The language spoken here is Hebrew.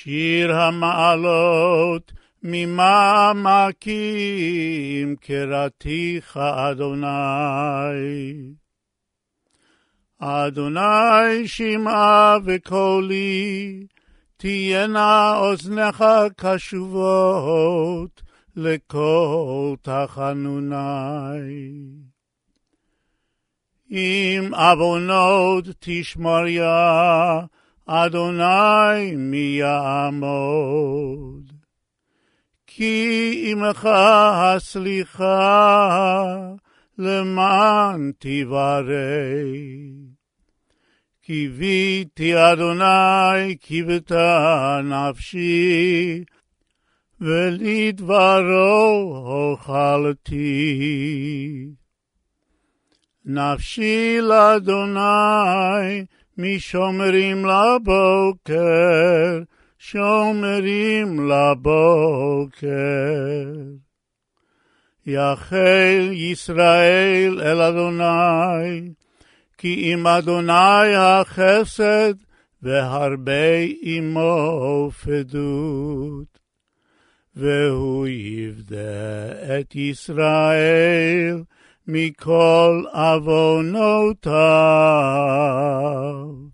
שיר המעלות ממעמקים קראתיך אדוני. אדוני שמעה וקולי, תהיינה אוזניך קשובות לכל תחנוני. אם עוונות תשמריה, אדוני מי יעמוד? כי עמך הסליחה, למען תברא. קיוויתי אדוני, קיוותה נפשי, ולדברו הוחלתי. נפשי לאדוני, משומרים לבוקר, שומרים לבוקר. יחל ישראל אל אדוני, כי עם אדוני החסד, והרבה עמו פדות. והוא יפדה את ישראל מכל עוונותיו.